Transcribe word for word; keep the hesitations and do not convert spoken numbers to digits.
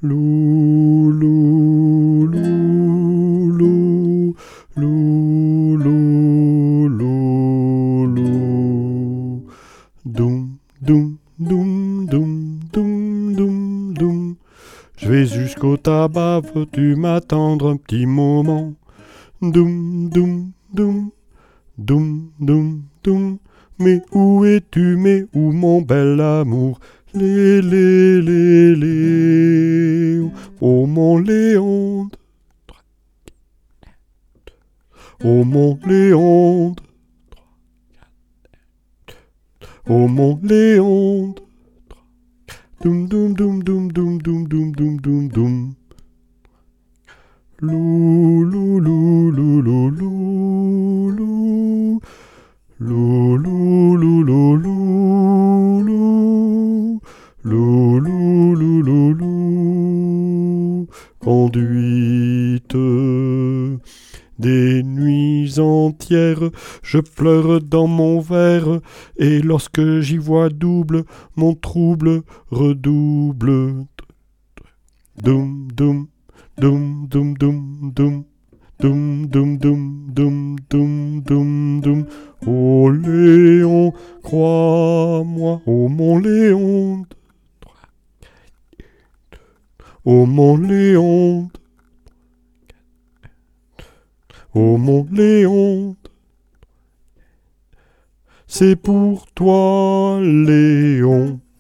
Lou, lou, lou, lou, lou, lou, lou, lou. Doum, doum, doum, doum, doum, doum, doum. Je vais jusqu'au tabac, veux-tu m'attendre un petit moment? Doum, doum, doum, doum, doum, doum. Mais où es-tu, mais où mon bel amour? Lé, lé, lé, lé. Oh mon Léonde. Oh mon Léonde. Oh mon Léonde. Doum, doum, doum, doum, doum, doum, doum, doum, doum, doum. Lou, lou, lou, lou, lou, lou, lou. Lou, lou, lou, lou, lou, lou. Lou, lou, lou, lou, lou. Conduite des nuits entières, je pleure dans mon verre, et lorsque j'y vois double, mon trouble redouble. Doum, doum, doum, doum, doum, doum. Doum, doum, doum, doum, doum, doum, doum. Oh Léon, crois-moi, oh mon Léon. Oh mon Léon. Oh mon Léon. C'est pour toi, Léon.